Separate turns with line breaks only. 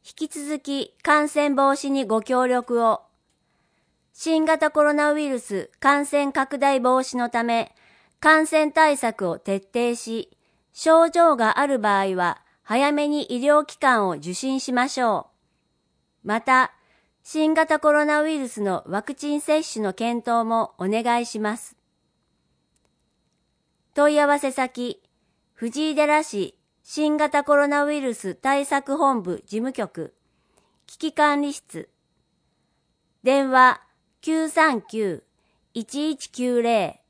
引き続き感染防止にご協力を。新型コロナウイルス感染拡大防止のため、感染対策を徹底し、症状がある場合は早めに医療機関を受診しましょう。また、新型コロナウイルスのワクチン接種の検討もお願いします。問い合わせ先、藤井寺市新型コロナウイルス対策本部事務局、危機管理室、電話 939-1190